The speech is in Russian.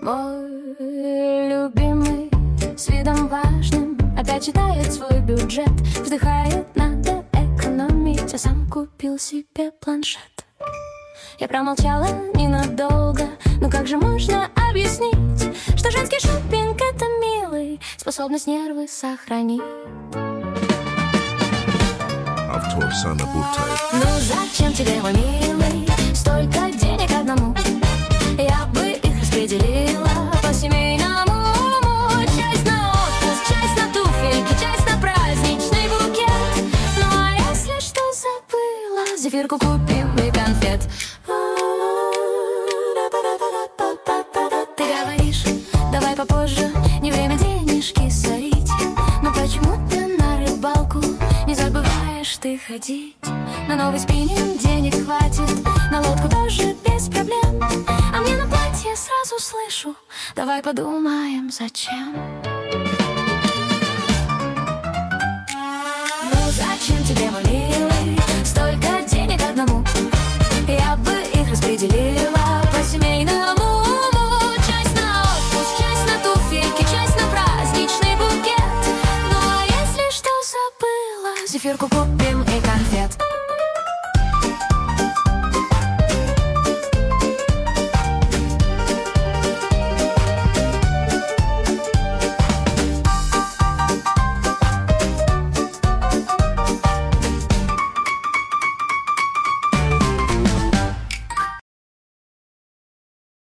Мой любимый с видом важным опять читает свой бюджет, вздыхает, надо экономить, а сам купил себе планшет. Я промолчала ненадолго, но как же можно объяснить, что женский шопинг — это милый, способность нервы сохранить. Ну зачем тебе, мой милый, столько денег одному? Я бы их распределила по семейному уму. Часть на отпуск, часть на туфельки, часть на праздничный букет. Ну а если что забыла, зефирку купим и конфет. Ты говоришь, давай попозже, не время денежки сорить. Но почему ты на рыбалку не забываешь ты ходить? На новый спиннинг денег хватит, на лодку тоже без проблем. А мне на платье сразу слышу, давай подумаем, зачем. Ну зачем тебе, мой милый, столько денег одному? Я бы их распределила по семейному уму. Часть на отпуск, часть на туфельки, часть на праздничный букет. Ну а если что забыла, зефирку купим и конфет.